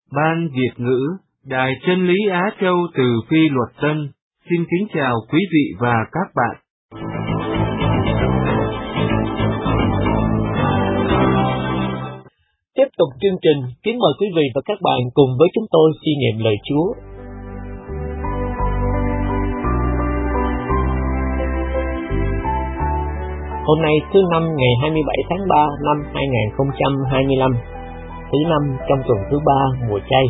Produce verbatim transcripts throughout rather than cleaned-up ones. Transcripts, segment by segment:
Ban Việt ngữ, Đài Chân lý Á Châu từ Phi Luật Tân, xin kính chào quý vị và các bạn. Tiếp tục chương trình, kính mời quý vị và các bạn cùng với chúng tôi suy niệm lời Chúa. Hôm nay thứ năm ngày hai mươi bảy tháng ba năm hai nghìn không trăm hai mươi lăm, thứ năm trong tuần thứ ba mùa chay.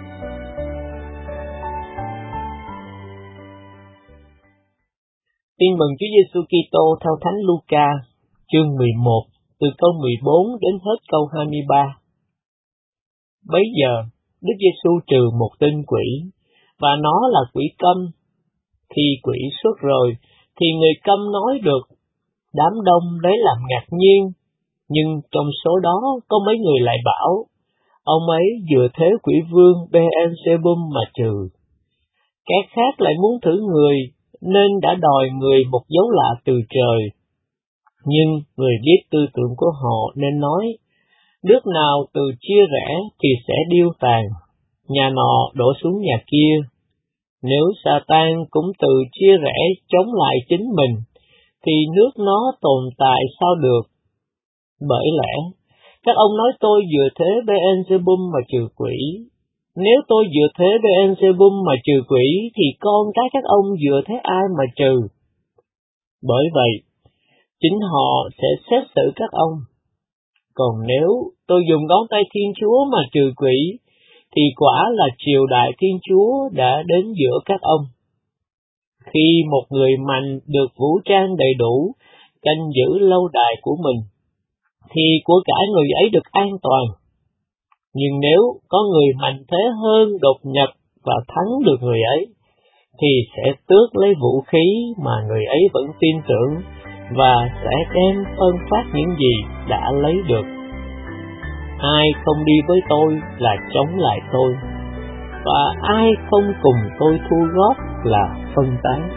Tin mừng Chúa Giêsu Kitô theo Thánh Luca, chương mười một, từ câu mười bốn đến hết câu hai mươi ba. Bấy giờ, Đức Giêsu trừ một tên quỷ, và nó là quỷ câm. Khi quỷ xuất rồi, thì người câm nói được. Đám đông lấy làm ngạc nhiên, nhưng trong số đó có mấy người lại bảo, ông ấy vừa thế quỷ vương Beelzebub mà trừ. Các khác lại muốn thử người, nên đã đòi người một dấu lạ từ trời. Nhưng người biết tư tưởng của họ nên nói, nước nào từ chia rẽ thì sẽ điêu tàn, nhà nọ đổ xuống nhà kia. Nếu Sa-tan cũng từ chia rẽ chống lại chính mình, thì nước nó tồn tại sao được? Bởi lẽ, các ông nói tôi vừa thế Beelzebub mà trừ quỷ. Nếu tôi vừa thế Beelzebub mà trừ quỷ, thì con cái các ông vừa thế ai mà trừ? Bởi vậy, chính họ sẽ xét xử các ông. Còn nếu tôi dùng ngón tay Thiên Chúa mà trừ quỷ, thì quả là triều đại Thiên Chúa đã đến giữa các ông. Khi một người mạnh được vũ trang đầy đủ, canh giữ lâu đài của mình, thì của cải người ấy được an toàn. Nhưng nếu có người mạnh thế hơn đột nhập và thắng được người ấy, thì sẽ tước lấy vũ khí mà người ấy vẫn tin tưởng, và sẽ đem phân phát những gì đã lấy được. Ai không đi với tôi là chống lại tôi, và ai không cùng tôi thu góp là phân tán.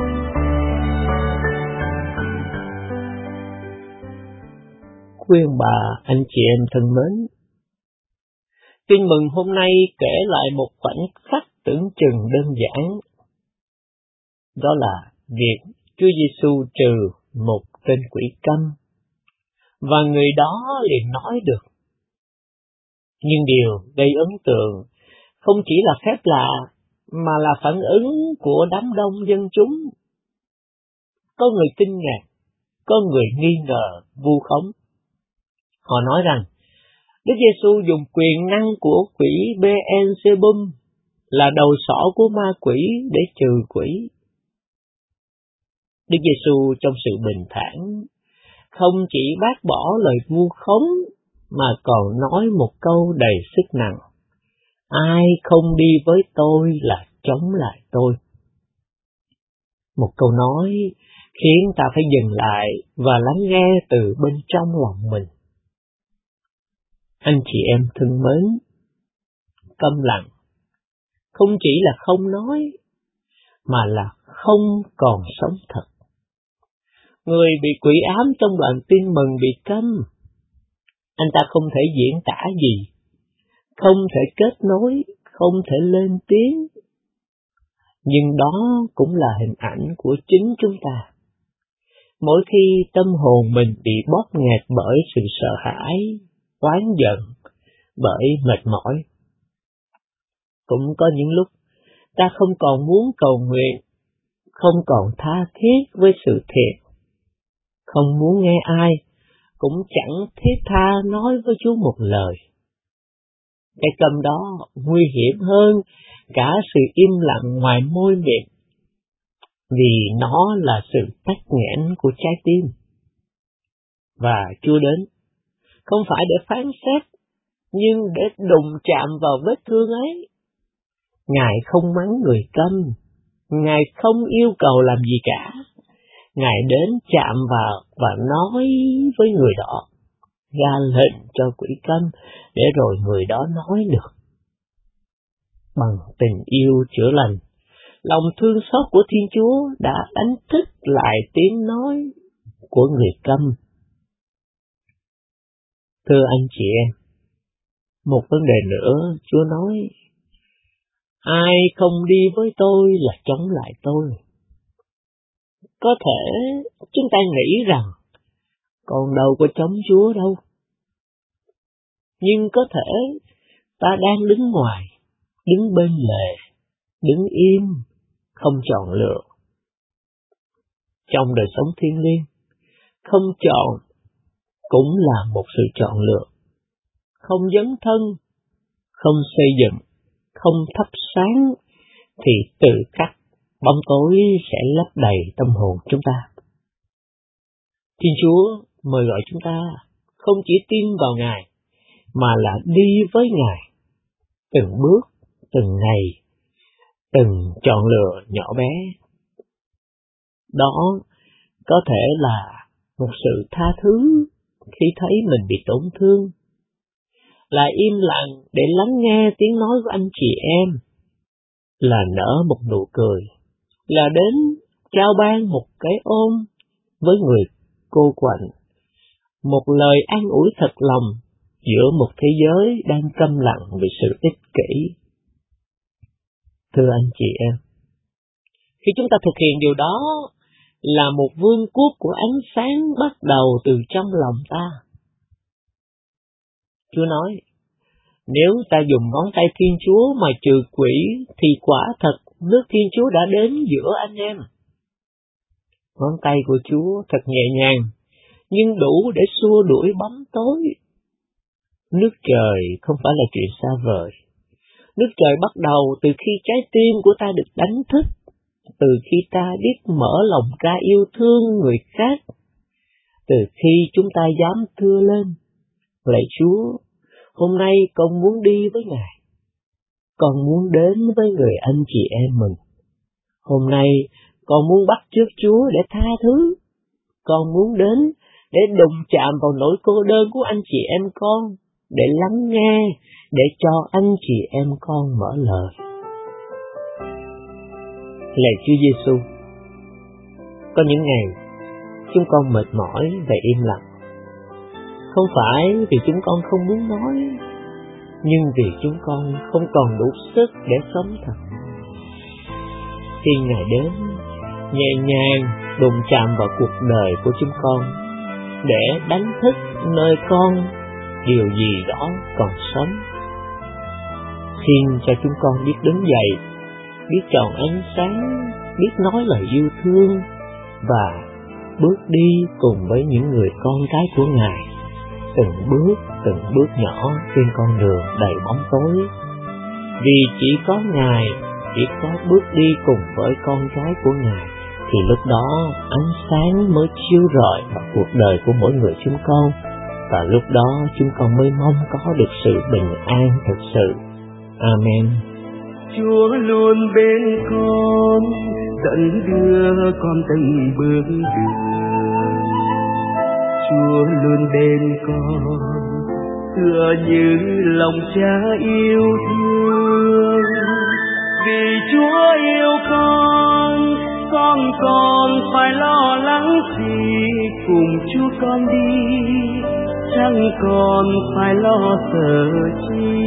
Khuyên bà, anh chị em thân mến, tin mừng hôm nay kể lại một khoảnh khắc tưởng chừng đơn giản. Đó là việc Chúa Giêsu trừ một tên quỷ câm, và người đó liền nói được. Nhưng điều gây ấn tượng không chỉ là phép lạ, mà là phản ứng của đám đông dân chúng. Có người kinh ngạc, có người nghi ngờ, vu khống. Họ nói rằng, Đức Giêsu dùng quyền năng của quỷ Beelzebub là đầu sỏ của ma quỷ để trừ quỷ. Đức Giêsu trong sự bình thản không chỉ bác bỏ lời vu khống, mà còn nói một câu đầy sức nặng: ai không đi với tôi là chống lại tôi. Một câu nói khiến ta phải dừng lại và lắng nghe từ bên trong lòng mình. Anh chị em thân mến, câm lặng không chỉ là không nói, mà là không còn sống thật. Người bị quỷ ám trong đoạn tin mừng bị câm. Anh ta không thể diễn tả gì, không thể kết nối, không thể lên tiếng. Nhưng đó cũng là hình ảnh của chính chúng ta. Mỗi khi tâm hồn mình bị bóp nghẹt bởi sự sợ hãi, oán giận, bởi mệt mỏi. Cũng có những lúc ta không còn muốn cầu nguyện, không còn tha thiết với sự thiện, không muốn nghe ai, cũng chẳng thiết tha nói với Chúa một lời. Cái câm đó nguy hiểm hơn cả sự im lặng ngoài môi miệng, vì nó là sự tắc nghẽn của trái tim. Và Chúa đến, không phải để phán xét, nhưng để đụng chạm vào vết thương ấy. Ngài không mắng người câm, Ngài không yêu cầu làm gì cả. Ngài đến chạm vào và nói với người đó, ra lệnh cho quỷ câm, để rồi người đó nói được. Bằng tình yêu chữa lành, lòng thương xót của Thiên Chúa đã đánh thức lại tiếng nói của người câm. Thưa anh chị em, Một vấn đề nữa, Chúa nói, ai không đi với tôi là chống lại tôi. Có thể chúng ta nghĩ rằng, còn đâu có chống Chúa đâu. Nhưng có thể ta đang đứng ngoài, đứng bên lề, đứng im, không chọn lựa. Trong đời sống thiêng liêng, không chọn cũng là một sự chọn lựa. Không dấn thân, không xây dựng, không thắp sáng, thì tự khắc bóng tối sẽ lấp đầy tâm hồn chúng ta. Thiên Chúa mời gọi chúng ta không chỉ tin vào Ngài, mà là đi với Ngài, từng bước, từng ngày, từng chọn lựa nhỏ bé. Đó có thể là một sự tha thứ khi thấy mình bị tổn thương, là im lặng để lắng nghe tiếng nói của anh chị em, là nở một nụ cười, là đến trao ban một cái ôm với người cô quạnh, một lời an ủi thật lòng giữa một thế giới đang câm lặng vì sự ích kỷ. Thưa anh chị em, khi chúng ta thực hiện điều đó, là một vương quốc của ánh sáng bắt đầu từ trong lòng ta. Chúa nói, nếu ta dùng ngón tay Thiên Chúa mà trừ quỷ, thì quả thật nước Thiên Chúa đã đến giữa anh em. Ngón tay của Chúa thật nhẹ nhàng, nhưng đủ để xua đuổi bóng tối. Nước trời không phải là chuyện xa vời. Nước trời bắt đầu từ khi trái tim của ta được đánh thức, từ khi ta biết mở lòng ra yêu thương người khác, từ khi chúng ta dám thưa lên, lạy Chúa, hôm nay con muốn đi với Ngài, con muốn đến với người anh chị em mình. Hôm nay con muốn bắt chước Chúa để tha thứ, con muốn đến để đụng chạm vào nỗi cô đơn của anh chị em con, để lắng nghe, để cho anh chị em con mở lời. Lạy Chúa Giêsu, có những ngày chúng con mệt mỏi và im lặng, không phải vì chúng con không muốn nói, nhưng vì chúng con không còn đủ sức để sống thật. Khi Ngài đến, nhẹ nhàng đụng chạm vào cuộc đời của chúng con, để đánh thức nơi con điều gì đó còn sống. Xin cho chúng con biết đứng dậy, biết chọn ánh sáng, biết nói lời yêu thương, và bước đi cùng với những người con cái của Ngài, từng bước, từng bước nhỏ trên con đường đầy bóng tối. Vì chỉ có Ngài, chỉ có bước đi cùng với con cái của Ngài, thì lúc đó ánh sáng mới chiếu rọi vào cuộc đời của mỗi người chúng con, và lúc đó chúng con mới mong có được sự bình an thực sự. Amen. Chúa luôn bên con, dẫn đưa con từng bước đường. Chúa luôn bên con, tựa như lòng Cha yêu thương. Vì Chúa yêu con, con còn phải lo lắng gì, cùng Chúa con đi, chẳng còn phải lo sợ chi.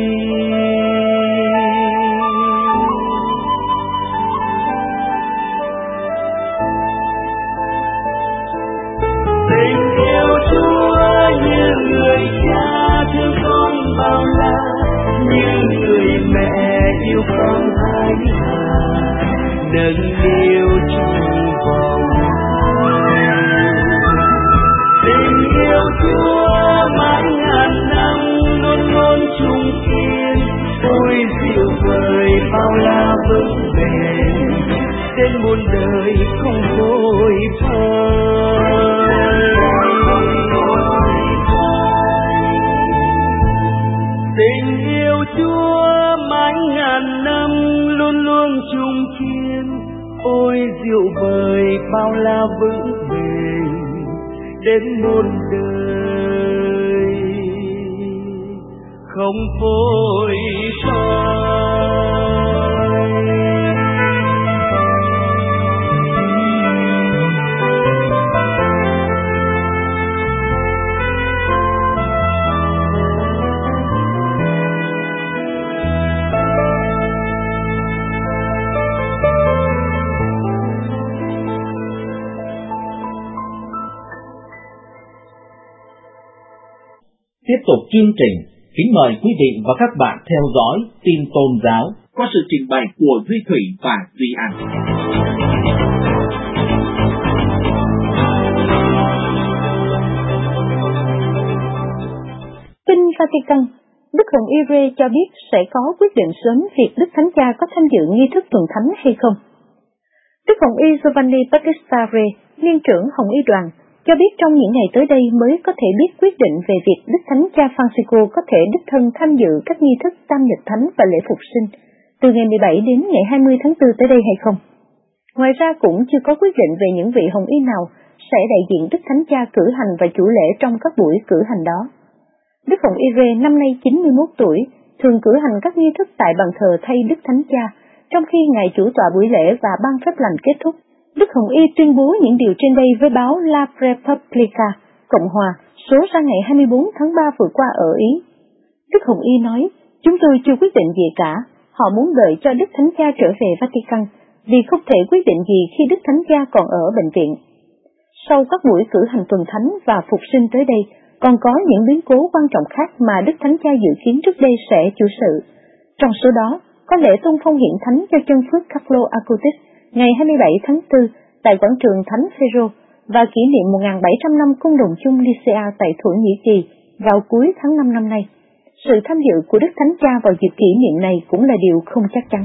Tình yêu Chúa như người cha thương con bao la, như người mẹ yêu con ái hà, nâng niu trong vòng tay. Tình yêu Chúa mãi ngàn năm luôn luôn chung kiên, ôi dịu vời bao la vững bền, đến muôn đời không vội vơi. Tình yêu Chúa mãi ngàn năm luôn luôn chung kiên, ôi dịu vời bao la vững bền, đến muôn đời không vội vơi. tiếp tục chương trình, kính mời quý vị và các bạn theo dõi tin tôn giáo qua sự trình bày của Duy Thủy và Duy An. Kinh Vatican, Đức Hồng Y Rê cho biết sẽ có quyết định sớm việc Đức Thánh Cha có tham dự nghi thức tuần thánh hay không. Đức Hồng Y Giovanni Battista Re, Liên trưởng Hồng Y đoàn, cho biết trong những ngày tới đây mới có thể biết quyết định về việc Đức Thánh Cha Francisco có thể đích thân tham dự các nghi thức Tam Nhật Thánh và lễ Phục Sinh từ ngày mười bảy đến ngày hai mươi tháng tư tới đây hay không. Ngoài ra cũng chưa có quyết định về những vị Hồng Y nào sẽ đại diện Đức Thánh Cha cử hành và chủ lễ trong các buổi cử hành đó. Đức Hồng Y Rê năm nay chín mươi mốt tuổi, thường cử hành các nghi thức tại bàn thờ thay Đức Thánh Cha, trong khi Ngài chủ tọa buổi lễ và ban phép lành kết thúc. Đức Hồng Y tuyên bố những điều trên đây với báo La Repubblica, Cộng hòa, số ra ngày hai mươi bốn tháng ba vừa qua ở Ý. Đức Hồng Y nói, chúng tôi chưa quyết định gì cả, họ muốn đợi cho Đức Thánh Cha trở về Vatican, vì không thể quyết định gì khi Đức Thánh Cha còn ở bệnh viện. Sau các buổi cử hành tuần thánh và phục sinh tới đây, còn có những biến cố quan trọng khác mà Đức Thánh Cha dự kiến trước đây sẽ chủ sự. Trong số đó, có lễ tôn phong hiển thánh cho chân phước Carlo Acutis ngày hai mươi bảy tháng tư tại quảng trường Thánh Phêrô và kỷ niệm một nghìn bảy trăm năm cung đồng chung Nicea tại Thổ Nhĩ Kỳ vào cuối tháng năm năm nay. Sự tham dự của Đức Thánh Cha vào dịp kỷ niệm này cũng là điều không chắc chắn.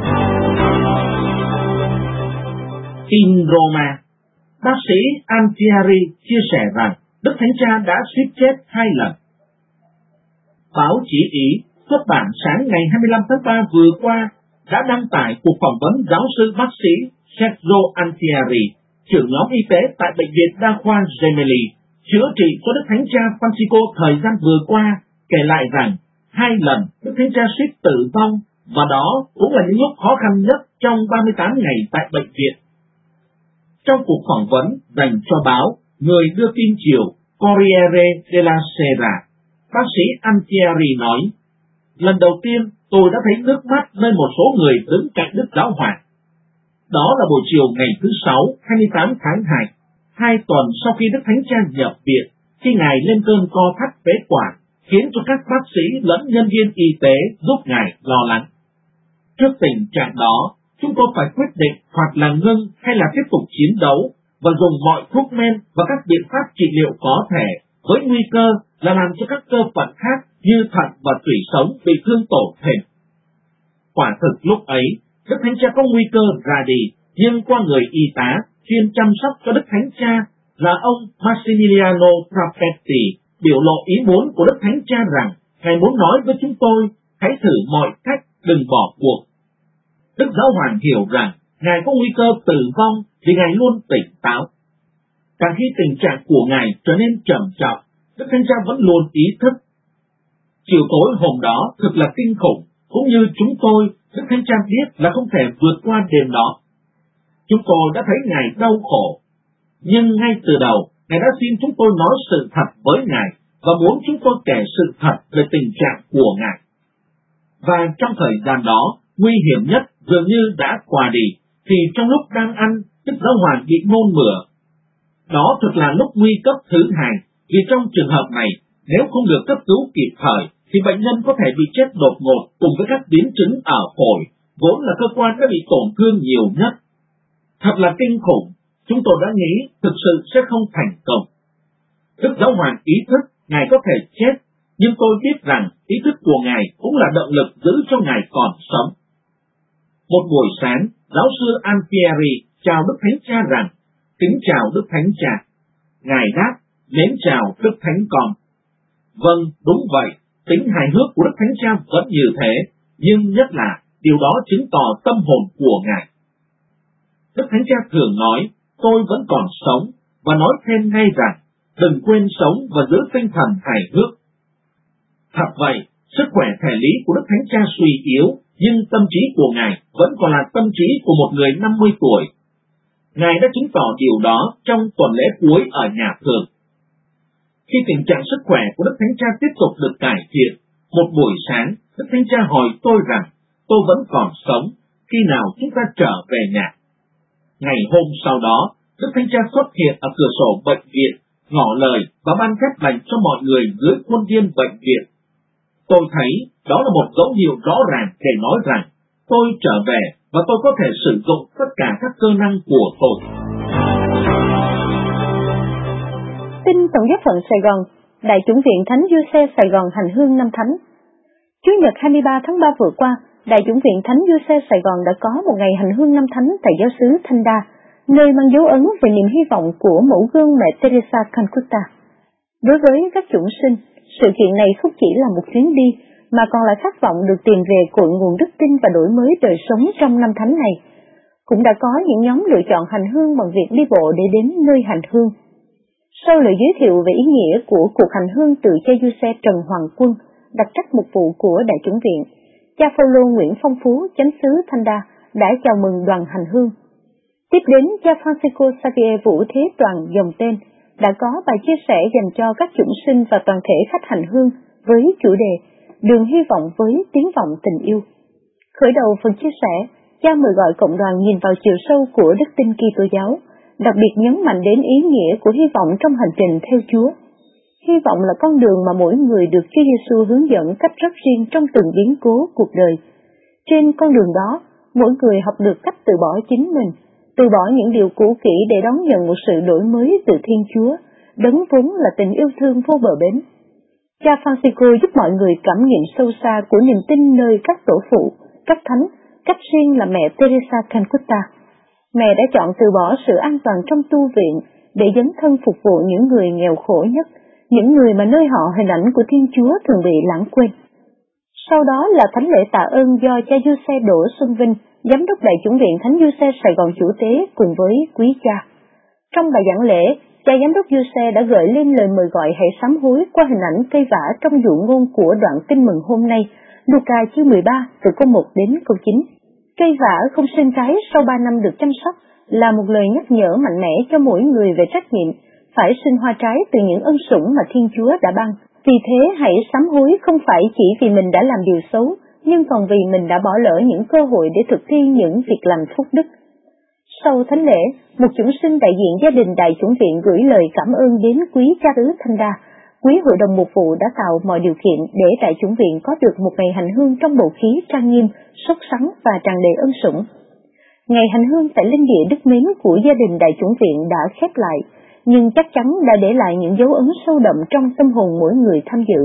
In Roma, bác sĩ Altieri chia sẻ rằng Đức Thánh Cha đã suýt chết hai lần. Báo Chí Ý xuất bản sáng ngày hai mươi lăm tháng ba vừa qua đã đăng tải cuộc phỏng vấn giáo sư bác sĩ Sergio Altieri, trưởng nhóm y tế tại Bệnh viện Đa khoa Gemelli, chữa trị cho Đức Thánh Cha Francisco thời gian vừa qua, kể lại rằng hai lần Đức Thánh Cha suýt tử vong, và đó cũng là những lúc khó khăn nhất trong ba mươi tám ngày tại bệnh viện. Trong cuộc phỏng vấn dành cho báo Người đưa tin chiều Corriere della Sera, bác sĩ Altieri nói, lần đầu tiên tôi đã thấy nước mắt nơi một số người đứng cạnh Đức Giáo Hoàng. Đó là buổi chiều ngày thứ Sáu, hai mươi tám tháng hai, hai tuần sau khi Đức Thánh Cha nhập viện, khi Ngài lên cơn co thắt phế quản, khiến cho các bác sĩ lẫn nhân viên y tế giúp Ngài lo lắng. Trước tình trạng đó, chúng tôi phải quyết định hoặc là ngưng hay là tiếp tục chiến đấu và dùng mọi thuốc men và các biện pháp trị liệu có thể, với nguy cơ là làm cho các cơ phận khác như thận và tủy sống bị thương tổn thêm. Quả thực lúc ấy, Đức Thánh Cha có nguy cơ ra đi, nhưng qua người y tá chuyên chăm sóc cho Đức Thánh Cha là ông Massimiliano Trapetti biểu lộ ý muốn của Đức Thánh Cha rằng Ngài muốn nói với chúng tôi, hãy thử mọi cách, đừng bỏ cuộc. Đức Giáo Hoàng hiểu rằng Ngài có nguy cơ tử vong vì Ngài luôn tỉnh táo. Càng khi tình trạng của Ngài trở nên trầm trọng, Đức Thánh Cha vẫn luôn ý thức. Chiều tối hôm đó thực là kinh khủng, cũng như chúng tôi, Đức Thánh Cha biết là không thể vượt qua đêm đó. Chúng tôi đã thấy Ngài đau khổ, nhưng ngay từ đầu, Ngài đã xin chúng tôi nói sự thật với Ngài và muốn chúng tôi kể sự thật về tình trạng của Ngài. Và trong thời gian đó, nguy hiểm nhất dường như đã qua đi, thì trong lúc đang ăn, Đức Giáo Hoàng bị nôn mửa. Đó thực là lúc nguy cấp thứ hai, vì trong trường hợp này, nếu không được cấp cứu kịp thời, thì bệnh nhân có thể bị chết đột ngột cùng với các biến chứng ở phổi, vốn là cơ quan đã bị tổn thương nhiều nhất. Thật là kinh khủng, chúng tôi đã nghĩ thực sự sẽ không thành công. Đức Giáo Hoàng ý thức Ngài có thể chết, nhưng tôi biết rằng ý thức của Ngài cũng là động lực giữ cho Ngài còn sống. Một buổi sáng, giáo sư Altieri chào Đức Thánh Cha rằng, kính chào Đức Thánh Cha. Ngài đáp, mến chào Đức Thánh Con. Vâng, đúng vậy, tính hài hước của Đức Thánh Cha vẫn như thế, nhưng nhất là điều đó chứng tỏ tâm hồn của Ngài. Đức Thánh Cha thường nói, tôi vẫn còn sống, và nói thêm ngay rằng, đừng quên sống và giữ tinh thần hài hước. Thật vậy, sức khỏe thể lý của Đức Thánh Cha suy yếu, nhưng tâm trí của Ngài vẫn còn là tâm trí của một người năm mươi tuổi. Ngài đã chứng tỏ điều đó trong tuần lễ cuối ở nhà thờ. Khi tình trạng sức khỏe của Đức Thánh Cha tiếp tục được cải thiện, một buổi sáng, Đức Thánh Cha hỏi tôi rằng, tôi vẫn còn sống, khi nào chúng ta trở về nhà? Ngày hôm sau đó, Đức Thánh Cha xuất hiện ở cửa sổ bệnh viện ngỏ lời và ban phép lành cho mọi người dưới khuôn viên bệnh viện. Tôi thấy đó là một dấu hiệu rõ ràng để nói rằng tôi trở về và tôi có thể sử dụng tất cả các cơ năng của tôi. Tin Tổng giáo phận Sài Gòn, Đại chủng viện Thánh Giuse Sài Gòn hành hương năm thánh. Chủ nhật hai mươi ba tháng ba vừa qua, Đại chủng viện Thánh Giuse Sài Gòn đã có một ngày hành hương năm thánh tại giáo xứ Thanh Đa, nơi mang dấu ấn về niềm hy vọng của mẫu gương mẹ Teresa Calcutta. Đối với các chủng sinh, sự kiện này không chỉ là một chuyến đi, mà còn là khát vọng được tìm về cội nguồn đức tin và đổi mới đời sống trong năm thánh này. Cũng đã có những nhóm lựa chọn hành hương bằng việc đi bộ để đến nơi hành hương. Sau lời giới thiệu về ý nghĩa của cuộc hành hương từ cha Giuse Trần Hoàng Quân, đặc trách mục vụ của Đại chủng viện, cha Phaolô Nguyễn Phong Phú, chánh xứ Thanh Đa, đã chào mừng đoàn hành hương. Tiếp đến, cha Francisco Xavier Vũ Thế Toàn dòng tên đã có bài chia sẻ dành cho các chủng sinh và toàn thể khách hành hương với chủ đề Đường hy vọng với tiếng vọng tình yêu. Khởi đầu phần chia sẻ, cha mời gọi cộng đoàn nhìn vào chiều sâu của đức tin Kitô giáo, đặc biệt nhấn mạnh đến ý nghĩa của hy vọng trong hành trình theo Chúa. Hy vọng là con đường mà mỗi người được Chúa Giêsu hướng dẫn cách rất riêng trong từng biến cố cuộc đời. Trên con đường đó, mỗi người học được cách từ bỏ chính mình, từ bỏ những điều cũ kỹ để đón nhận một sự đổi mới từ Thiên Chúa, đấng vốn là tình yêu thương vô bờ bến. Cha Francisco giúp mọi người cảm nghiệm sâu xa của niềm tin nơi các tổ phụ, các thánh, cách riêng là mẹ Teresa Calcutta. Mẹ đã chọn từ bỏ sự an toàn trong tu viện để dấn thân phục vụ những người nghèo khổ nhất, những người mà nơi họ hình ảnh của Thiên Chúa thường bị lãng quên. Sau đó là thánh lễ tạ ơn do cha Giuse Đỗ Xuân Vinh, giám đốc Đại chủng viện Thánh Giuse Sài Gòn chủ tế cùng với quý cha. Trong bài giảng lễ, cha giám đốc Giuse đã gợi lên lời mời gọi hãy sám hối qua hình ảnh cây vả trong dụ ngôn của đoạn tin mừng hôm nay, Luca chương mười ba từ câu một đến câu chín. Cây vả không sinh trái sau ba năm được chăm sóc là một lời nhắc nhở mạnh mẽ cho mỗi người về trách nhiệm phải sinh hoa trái từ những ân sủng mà Thiên Chúa đã ban. Vì thế hãy sám hối không phải chỉ vì mình đã làm điều xấu, nhưng còn vì mình đã bỏ lỡ những cơ hội để thực thi những việc làm phúc đức. Sau thánh lễ, một chủng sinh đại diện gia đình Đại chủng viện gửi lời cảm ơn đến quý cha xứ Thanh Đa. Quý hội đồng mục vụ đã tạo mọi điều kiện để Đại chủng viện có được một ngày hành hương trong bầu khí trang nghiêm, sốt sắng và tràn đầy ân sủng. Ngày hành hương tại linh địa đức mến của gia đình Đại chủng viện đã khép lại, nhưng chắc chắn đã để lại những dấu ấn sâu đậm trong tâm hồn mỗi người tham dự.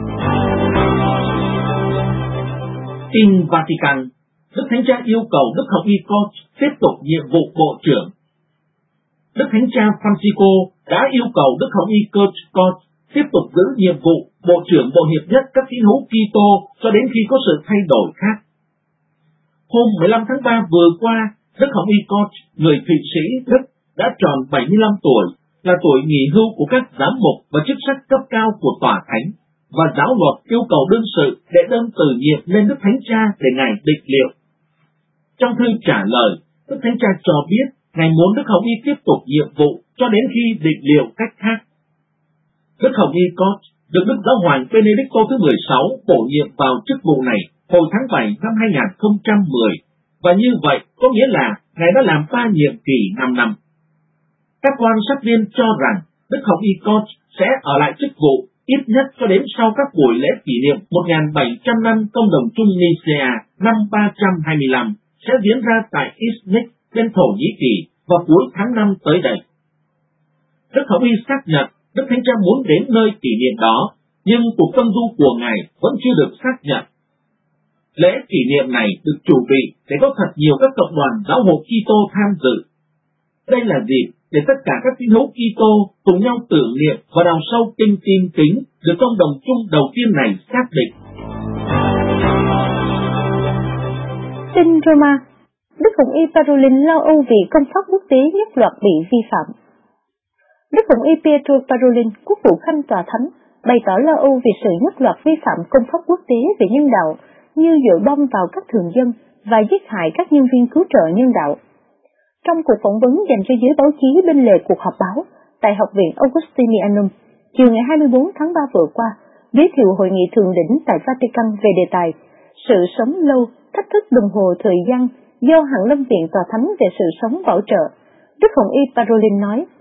Tin Vatican, Đức Thánh Cha yêu cầu Đức Hồng Y Coach tiếp tục nhiệm vụ Bộ trưởng. Đức Thánh Cha Francisco đã yêu cầu Đức Hồng Y Coach Coach tiếp tục giữ nhiệm vụ Bộ trưởng Bộ Hiệp nhất các tín hữu Kitô cho đến khi có sự thay đổi khác. Hôm mười lăm tháng ba vừa qua, Đức Hồng Y Coach, người Thụy Sĩ Đức, đã tròn bảy mươi lăm tuổi, là tuổi nghỉ hưu của các giám mục và chức sắc cấp cao của Tòa Thánh, và giáo luật yêu cầu đương sự đệ đơn từ nhiệm lên Đức Thánh Cha để Ngài định liệu. Trong thư trả lời, Đức Thánh Cha cho biết Ngài muốn Đức Hồng Y tiếp tục nhiệm vụ cho đến khi định liệu cách khác. Đức Hồng Y Coach được Đức Giáo hoàng Benedicto thứ mười sáu bổ nhiệm vào chức vụ này hồi tháng bảy năm hai nghìn không trăm mười, và như vậy có nghĩa là Ngài đã làm ba nhiệm kỳ năm năm. Các quan sát viên cho rằng Đức Hồng Y Coach sẽ ở lại chức vụ ít nhất cho đến sau các buổi lễ kỷ niệm một nghìn bảy trăm năm Công đồng chung Nicea năm ba trăm hai mươi lăm sẽ diễn ra tại Iznik bên Thổ Nhĩ Kỳ vào cuối tháng năm tới đây. Đức Hồng Y xác nhận Đức Thánh Cha muốn đến nơi kỷ niệm đó, nhưng cuộc tân du của Ngài vẫn chưa được xác nhận. Lễ kỷ niệm này được chuẩn bị để có thật nhiều các cộng đoàn giáo hội Kitô tham dự. Đây là dịp để tất cả các tín hữu Kitô cùng nhau tưởng niệm và đào sâu kinh tin kính được công đồng chung đầu tiên này xác định. Tin Roma, Đức Hồng Y Parolin lo âu vì công pháp quốc tế nhất loạt bị vi phạm. Đức Hồng Y Pietro Parolin, quốc vụ khanh Tòa Thánh, bày tỏ lo âu vì sự nhất loạt vi phạm công pháp quốc tế về nhân đạo, như dội bom vào các thường dân và giết hại các nhân viên cứu trợ nhân đạo. Trong cuộc phỏng vấn dành cho giới báo chí bên lề cuộc họp báo tại Học viện Augustinianum, chiều ngày hai mươi bốn tháng ba vừa qua, giới thiệu hội nghị thượng đỉnh tại Vatican về đề tài Sự sống lâu, thách thức đồng hồ thời gian do Hạng Lâm Viện Tòa Thánh về sự sống bảo trợ, Đức Hồng Y Parolin nói,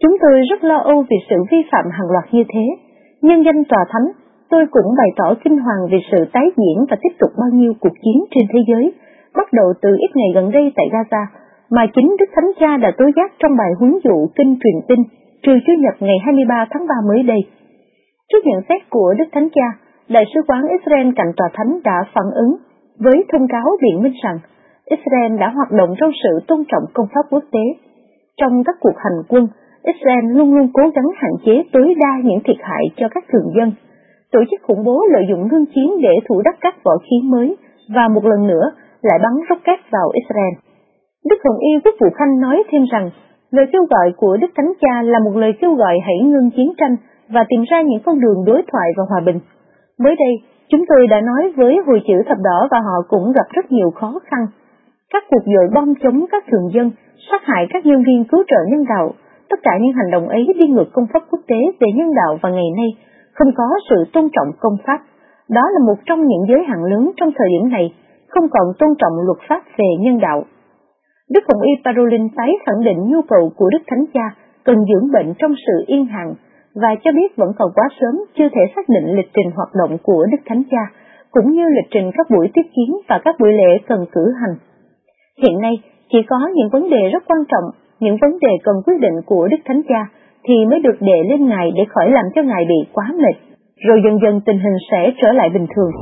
Chúng tôi rất lo âu vì sự vi phạm hàng loạt như thế. Nhân danh Tòa Thánh, tôi cũng bày tỏ kinh hoàng về sự tái diễn và tiếp tục bao nhiêu cuộc chiến trên thế giới, bắt đầu từ ít ngày gần đây tại Gaza, mà chính Đức Thánh Cha đã tố giác trong bài huấn dụ kinh truyền tin trừ Chủ nhật ngày hai mươi ba tháng ba mới đây. Trước nhận xét của Đức Thánh Cha, Đại sứ quán Israel cạnh Tòa Thánh đã phản ứng với thông cáo biện minh rằng Israel đã hoạt động trong sự tôn trọng công pháp quốc tế. Trong các cuộc hành quân, Israel luôn luôn cố gắng hạn chế tối đa những thiệt hại cho các thường dân. Tổ chức khủng bố lợi dụng ngưng chiến để thủ đắp các võ khí mới và một lần nữa lại bắn rocket vào Israel. Đức Hồng Y Quốc vụ Khanh nói thêm rằng lời kêu gọi của Đức Thánh Cha là một lời kêu gọi hãy ngưng chiến tranh và tìm ra những con đường đối thoại và hòa bình. Mới đây, chúng tôi đã nói với Hội chữ Thập Đỏ và họ cũng gặp rất nhiều khó khăn. Các cuộc dội bom chống các thường dân, sát hại các nhân viên cứu trợ nhân đạo, tất cả những hành động ấy đi ngược công pháp quốc tế về nhân đạo và ngày nay không có sự tôn trọng công pháp. Đó là một trong những giới hạn lớn trong thời điểm này, không còn tôn trọng luật pháp về nhân đạo. Đức Hồng Y Parolin tái khẳng định nhu cầu của Đức Thánh Cha cần dưỡng bệnh trong sự yên lặng và cho biết vẫn còn quá sớm chưa thể xác định lịch trình hoạt động của Đức Thánh Cha, cũng như lịch trình các buổi tiếp kiến và các buổi lễ cần cử hành. Hiện nay, chỉ có những vấn đề rất quan trọng, những vấn đề cần quyết định của Đức Thánh Cha thì mới được đề lên Ngài để khỏi làm cho Ngài bị quá mệt, rồi dần dần tình hình sẽ trở lại bình thường.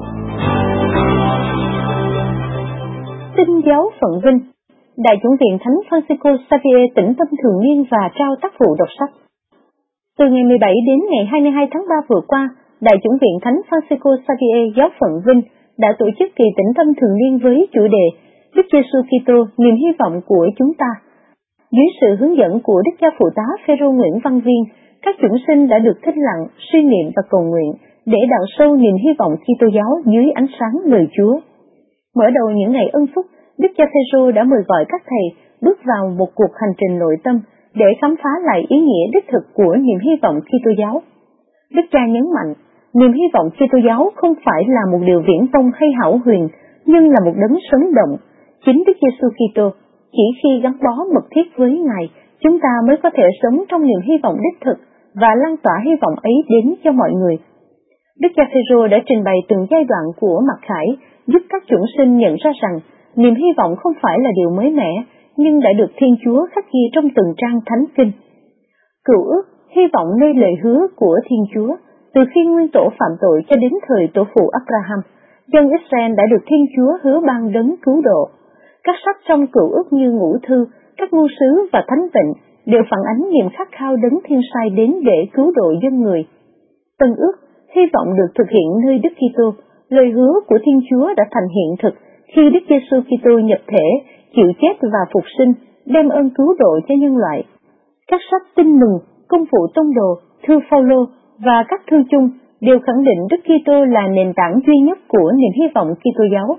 Tinh giáo Phận Vinh. Đại chủng viện Thánh Francisco Xavier tĩnh tâm thường niên và trao tác vụ đọc sách. Từ ngày mười bảy đến ngày hai mươi hai tháng ba vừa qua, Đại chủng viện Thánh Francisco Xavier giáo phận Vinh đã tổ chức kỳ tĩnh tâm thường niên với chủ đề Đức Giêsu Kitô, niềm hy vọng của chúng ta. Dưới sự hướng dẫn của Đức cha phụ tá Phêrô Nguyễn Văn Viên, các chúng sinh đã được thinh lặng, suy niệm và cầu nguyện để đào sâu niềm hy vọng Kitô giáo dưới ánh sáng lời Chúa. Mở đầu những ngày ân phúc, Đức cha Phêrô đã mời gọi các thầy bước vào một cuộc hành trình nội tâm để khám phá lại ý nghĩa đích thực của niềm hy vọng Kitô giáo. Đức cha nhấn mạnh, niềm hy vọng Kitô giáo không phải là một điều viển vông hay hão huyền, nhưng là một đấng sống động. Chính Đức Giêsu Kitô, chỉ khi gắn bó mật thiết với Ngài, chúng ta mới có thể sống trong niềm hy vọng đích thực và lan tỏa hy vọng ấy đến cho mọi người. Đức cha Phêrô đã trình bày từng giai đoạn của mặc khải, giúp các chủng sinh nhận ra rằng niềm hy vọng không phải là điều mới mẻ, nhưng đã được Thiên Chúa khắc ghi trong từng trang Thánh Kinh. Cựu ước, hy vọng nơi lời hứa của Thiên Chúa, từ khi nguyên tổ phạm tội cho đến thời tổ phụ Abraham, dân Israel đã được Thiên Chúa hứa ban đấng cứu độ. Các sách trong cựu ước như Ngũ Thư, các ngôn sứ và Thánh Tịnh đều phản ánh niềm khát khao đấng Thiên sai đến để cứu độ dân người. Tân ước, hy vọng được thực hiện nơi Đức Kitô, lời hứa của Thiên Chúa đã thành hiện thực khi Đức Giêsu Kitô nhập thể, chịu chết và phục sinh, đem ơn cứu độ cho nhân loại. Các sách Tin Mừng, Công vụ Tông đồ, Thư Phao-lô và các thư chung đều khẳng định Đức Kitô là nền tảng duy nhất của niềm hy vọng Kitô giáo.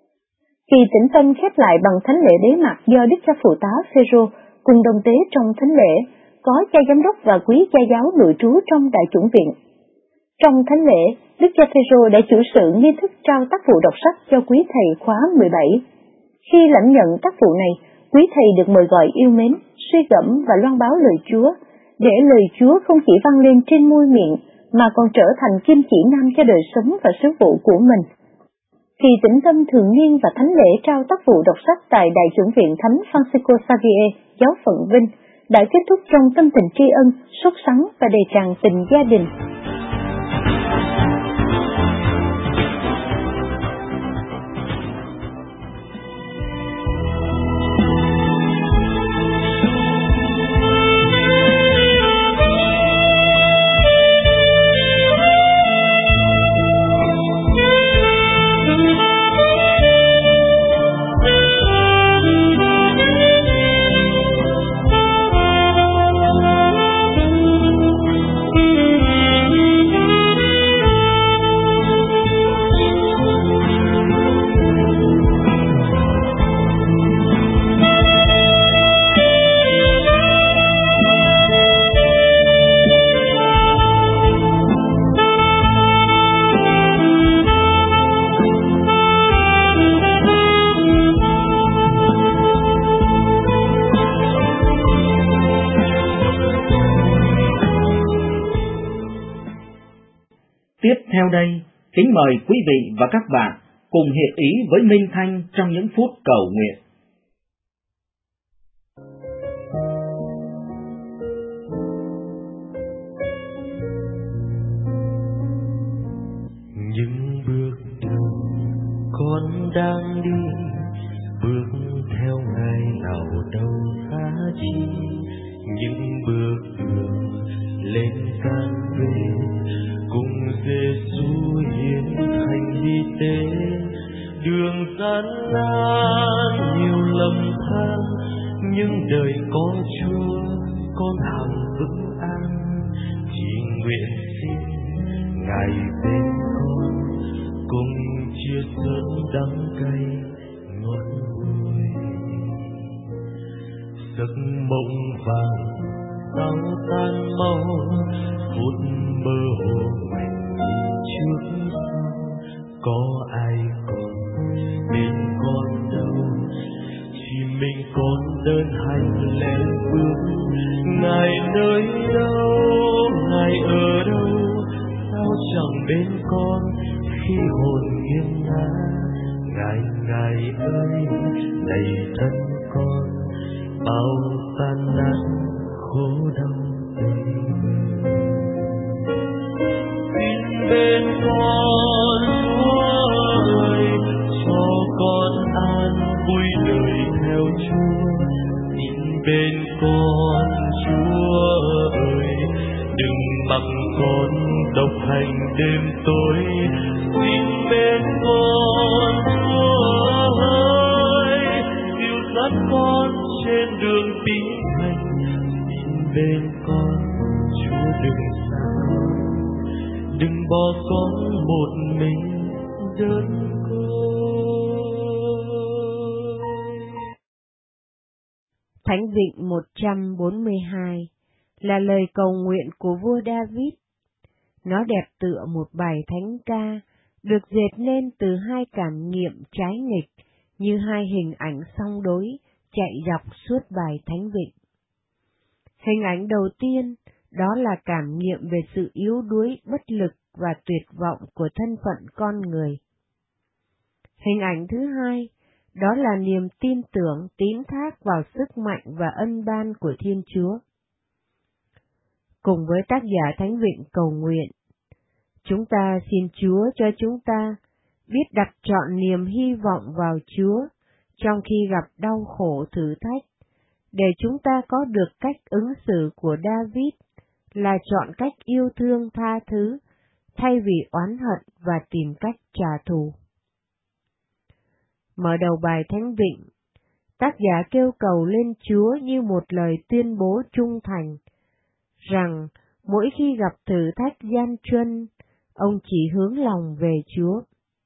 Kỳ tĩnh tâm khép lại bằng thánh lễ bế mạc do Đức cha phụ tá Phêrô cùng đồng tế trong thánh lễ, có cha giám đốc và quý cha giáo nội trú trong đại chủng viện. Trong thánh lễ, Đức cha Phêrô đã chủ sự nghi thức trao tác vụ đọc sách cho quý thầy khóa mười bảy. Khi lãnh nhận tác vụ này, quý thầy được mời gọi yêu mến, suy gẫm và loan báo lời Chúa, để lời Chúa không chỉ vang lên trên môi miệng mà còn trở thành kim chỉ nam cho đời sống và sứ vụ của mình. Kỳ tĩnh tâm thường niên và thánh lễ trao tác vụ đọc sách tại Đại chủng viện Thánh Francisco Xavier, giáo phận Vinh, đã kết thúc trong tâm tình tri ân, sốt sắng và đầy tràn tình gia đình. theo đây, kính mời quý vị và các bạn cùng hiệp ý với Minh Thanh trong những phút cầu nguyện. Những bước đường con đang đi, bước theo ngày nào đâu xa chi. Những bước đường lên can về, cùng Giêsu hiến thành hy tế. Đường gian nan nhiều lầm than, nhưng đời có Chúa con hằng vững an. Chỉ nguyện xin Ngài bên con, cùng chia sớt đắng cay ngọt ngùi. Giấc mộng vàng sao tan mau, phút mơ hồ mình trước sau. Có ai còn bên con đâu, chỉ mình con đơn hành lẻ bước. Ngài nơi đâu, Ngài ở đâu, sao chẳng bên con khi hồn nghiêng ngã. Ngài, Ngài ơi, này thân con, bao tan nát khổ đau đời. Xin bên con Chúa ơi, cho con an vui đời theo Chúa. Xin bên con Chúa ơi, đừng mặc con độc hành đêm tối. Xin bên con Chúa ơi, dìu dắt con trên đường tín thành. Xin bên con Chúa đừng xa con, đừng bỏ con một mình đơn côi. Thánh Vịnh một trăm bốn mươi hai là lời cầu nguyện của vua David. Nó đẹp tựa một bài thánh ca, được dệt nên từ hai cảm nghiệm trái nghịch như hai hình ảnh song đối chạy dọc suốt bài thánh vịnh. Hình ảnh đầu tiên, đó là cảm nghiệm về sự yếu đuối, bất lực và tuyệt vọng của thân phận con người. Hình ảnh thứ hai, đó là niềm tin tưởng, tín thác vào sức mạnh và ân ban của Thiên Chúa. Cùng với tác giả Thánh Vịnh cầu nguyện, chúng ta xin Chúa cho chúng ta biết đặt trọn niềm hy vọng vào Chúa trong khi gặp đau khổ thử thách, để chúng ta có được cách ứng xử của David là chọn cách yêu thương tha thứ, thay vì oán hận và tìm cách trả thù. Mở đầu bài Thánh Vịnh, tác giả kêu cầu lên Chúa như một lời tuyên bố trung thành, rằng mỗi khi gặp thử thách gian truân, ông chỉ hướng lòng về Chúa.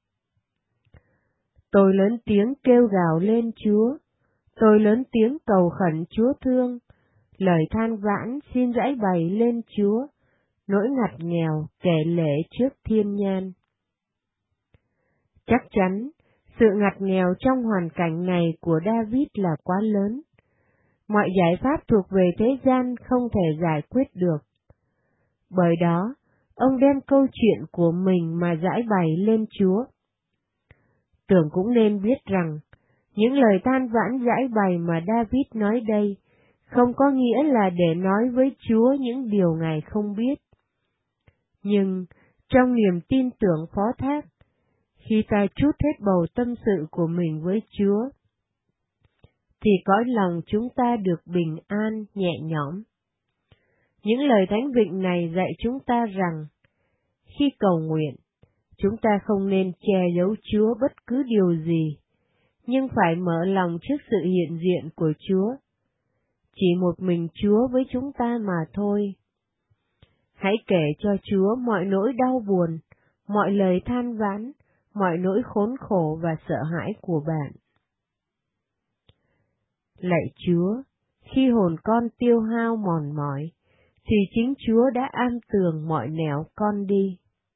Tôi lớn tiếng kêu gào lên Chúa, tôi lớn tiếng cầu khẩn Chúa thương, lời than vãn xin rãi bày lên Chúa, nỗi ngặt nghèo kể lể trước thiên nhan. Chắc chắn, sự ngặt nghèo trong hoàn cảnh này của David là quá lớn. Mọi giải pháp thuộc về thế gian không thể giải quyết được. Bởi đó, ông đem câu chuyện của mình mà giải bày lên Chúa. Tưởng cũng nên biết rằng, những lời than vãn giải bày mà David nói đây không có nghĩa là để nói với Chúa những điều Ngài không biết. Nhưng, trong niềm tin tưởng phó thác, khi ta trút hết bầu tâm sự của mình với Chúa, thì cõi lòng chúng ta được bình an, nhẹ nhõm. Những lời Thánh Vịnh này dạy chúng ta rằng, khi cầu nguyện, chúng ta không nên che giấu Chúa bất cứ điều gì, nhưng phải mở lòng trước sự hiện diện của Chúa. Chỉ một mình Chúa với chúng ta mà thôi. Hãy kể cho Chúa mọi nỗi đau buồn, mọi lời than vãn, mọi nỗi khốn khổ và sợ hãi của bạn. Lạy Chúa, khi hồn con tiêu hao mòn mỏi, thì chính Chúa đã an tường mọi nẻo con đi.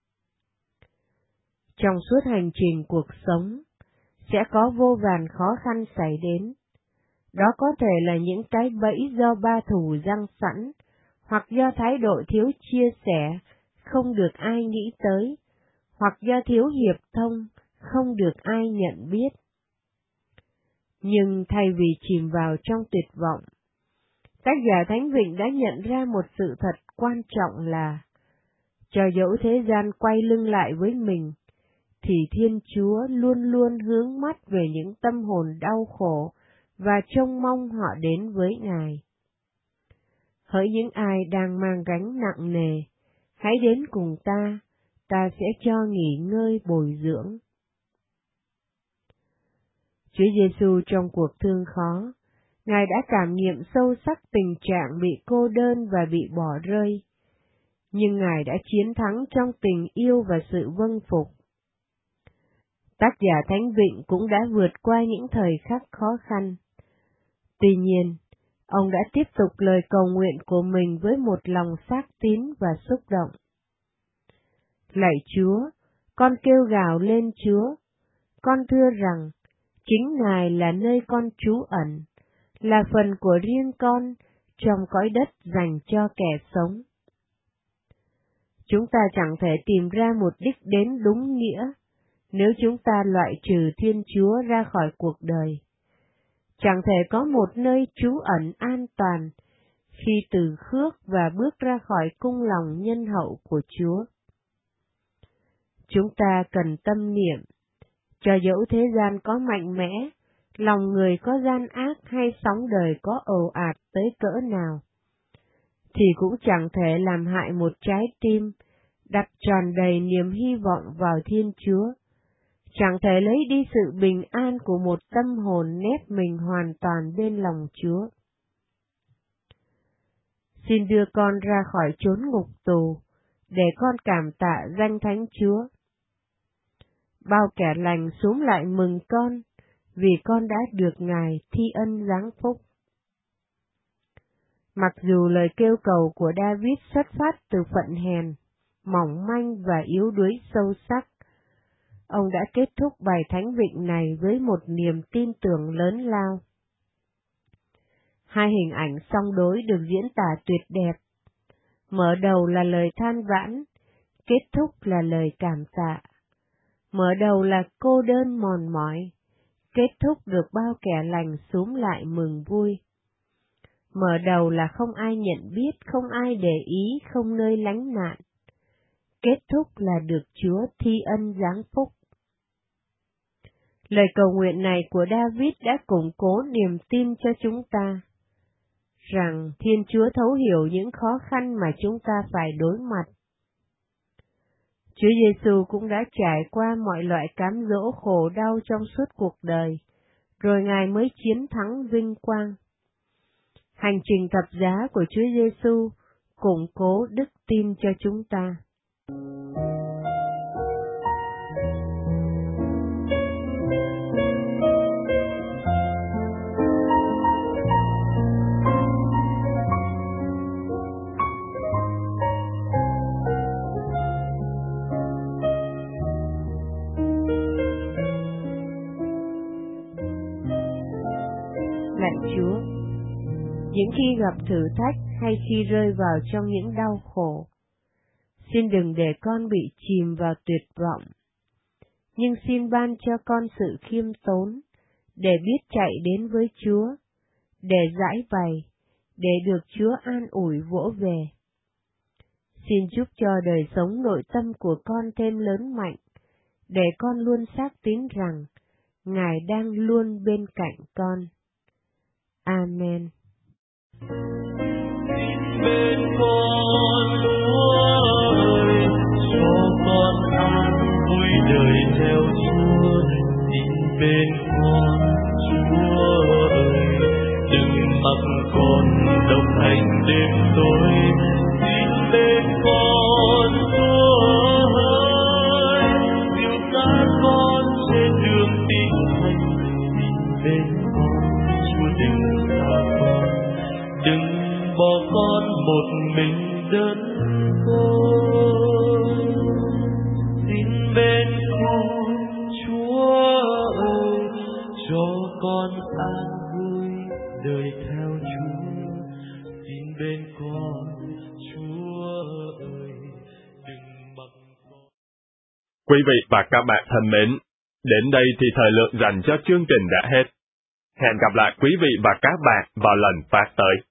Trong suốt hành trình cuộc sống, sẽ có vô vàn khó khăn xảy đến. Đó có thể là những cái bẫy do ba thù giăng sẵn, hoặc do thái độ thiếu chia sẻ, không được ai nghĩ tới, hoặc do thiếu hiệp thông, không được ai nhận biết. Nhưng thay vì chìm vào trong tuyệt vọng, tác giả Thánh Vịnh đã nhận ra một sự thật quan trọng là, cho dẫu thế gian quay lưng lại với mình, thì Thiên Chúa luôn luôn hướng mắt về những tâm hồn đau khổ và trông mong họ đến với Ngài. Hỡi những ai đang mang gánh nặng nề, hãy đến cùng ta, ta sẽ cho nghỉ ngơi bồi dưỡng. Chúa Giêsu trong cuộc thương khó, Ngài đã cảm nghiệm sâu sắc tình trạng bị cô đơn và bị bỏ rơi, nhưng Ngài đã chiến thắng trong tình yêu và sự vâng phục. Tác giả Thánh Vịnh cũng đã vượt qua những thời khắc khó khăn. Tuy nhiên, ông đã tiếp tục lời cầu nguyện của mình với một lòng xác tín và xúc động. Lạy Chúa, con kêu gào lên Chúa, con thưa rằng, chính Ngài là nơi con trú ẩn, là phần của riêng con trong cõi đất dành cho kẻ sống. Chúng ta chẳng thể tìm ra một đích đến đúng nghĩa nếu chúng ta loại trừ Thiên Chúa ra khỏi cuộc đời. Chẳng thể có một nơi trú ẩn an toàn khi từ khước và bước ra khỏi cung lòng nhân hậu của Chúa. Chúng ta cần tâm niệm, cho dẫu thế gian có mạnh mẽ, lòng người có gian ác hay sóng đời có ồ ạt tới cỡ nào, thì cũng chẳng thể làm hại một trái tim đặt tròn đầy niềm hy vọng vào Thiên Chúa, chẳng thể lấy đi sự bình an của một tâm hồn nép mình hoàn toàn bên lòng Chúa. Xin đưa con ra khỏi chốn ngục tù, để con cảm tạ danh Thánh Chúa. Bao kẻ lành xúm lại mừng con, vì con đã được Ngài thi ân giáng phúc. Mặc dù lời kêu cầu của David xuất phát từ phận hèn, mỏng manh và yếu đuối sâu sắc, ông đã kết thúc bài Thánh Vịnh này với một niềm tin tưởng lớn lao. Hai hình ảnh song đối được diễn tả tuyệt đẹp. Mở đầu là lời than vãn, kết thúc là lời cảm tạ. Mở đầu là cô đơn mòn mỏi, kết thúc được bao kẻ lành xúm lại mừng vui. Mở đầu là không ai nhận biết, không ai để ý, không nơi lánh nạn. Kết thúc là được Chúa thi ân giáng phúc. Lời cầu nguyện này của David đã củng cố niềm tin cho chúng ta, rằng Thiên Chúa thấu hiểu những khó khăn mà chúng ta phải đối mặt. Chúa Giêsu cũng đã trải qua mọi loại cám dỗ khổ đau trong suốt cuộc đời, rồi Ngài mới chiến thắng vinh quang. Hành trình thập giá của Chúa Giêsu củng cố đức tin cho chúng ta. Lạy Chúa, những khi gặp thử thách hay khi rơi vào trong những đau khổ, xin đừng để con bị chìm vào tuyệt vọng, nhưng xin ban cho con sự khiêm tốn, để biết chạy đến với Chúa, để giải bày, để được Chúa an ủi vỗ về. Xin giúp cho đời sống nội tâm của con thêm lớn mạnh, để con luôn xác tín rằng Ngài đang luôn bên cạnh con. Amen. Bên con Chúa ơi, cho con an vui đời theo Chúa. Xin bên con Chúa ơi, đừng mặc con độc hành đêm tối. Xin bên con Chúa ơi, dìu dắt con trên đường tín thành. Xin bên con Chúa, đừng xa con, đừng bỏ con một mình đơn côi. Xin bên con Chúa ơi, cho con an vui đời theo Chúa. Xin bên con Chúa ơi, đừng mặc Quý vị và các bạn thân mến, đến đây thì thời lượng dành cho chương trình đã hết. Hẹn gặp lại quý vị và các bạn vào lần phát tới.